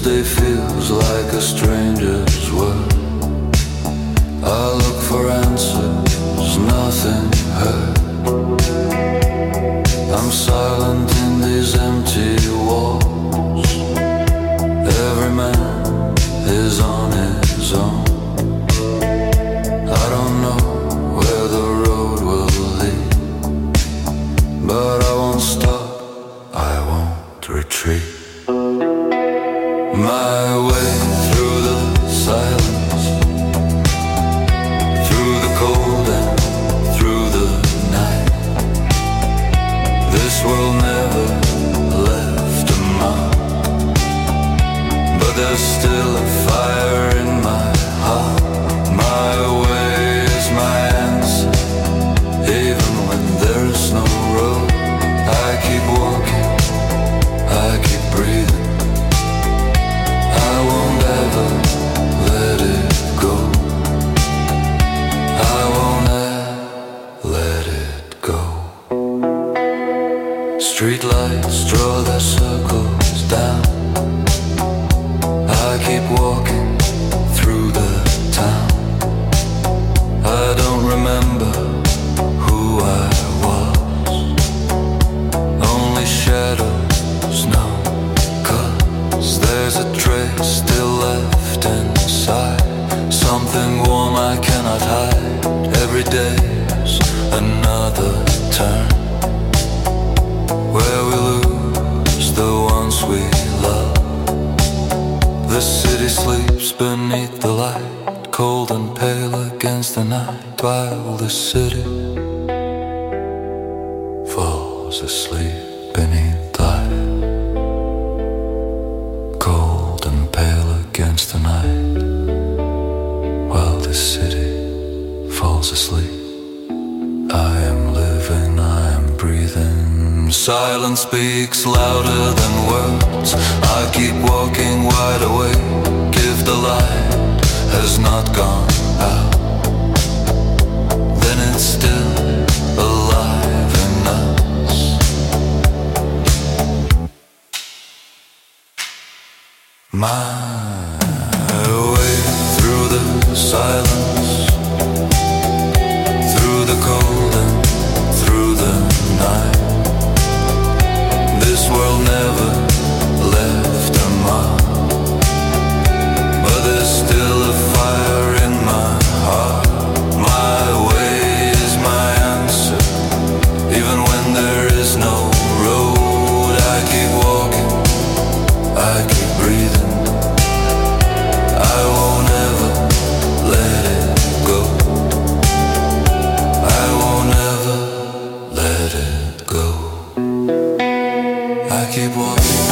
day feels like a stranger's word. I look for answers, nothing heard. I'm silent in these empty walls. Every man is on his own. I don't know where the road will lead, but I won't stop, I won't retreat. My way through the silence, through the cold and through the night. This world never left a mark, but there's still a fire in my heart. My way is my answer, even when there is no road. I keep walking, I keep breathing. I won't ever let it go. I won't ever let it go. Streetlights draw their circles down. I keep walking through the town. I don't remember who I was, only shadows know. 'Cause there's a trace still left inside, something warm I cannot hide. Every day's another turn, where we lose the ones we love. The city sleeps beneath the light, cold and pale against the night, while the city falls asleep beneath the light, cold and pale against the night, while the city falls asleep. I am living, I am breathing. Silence speaks louder than words. I keep walking wide awake. If the light has not gone out, then it's still alive in us. My way through the silence, through the cold and through the night. This world never left a mark, but there's still a fire in my heart. My way is my answer, even when there is no road. I keep walking, I keep breathing. I won't ever let it go. I won't ever let it go. I keep walking.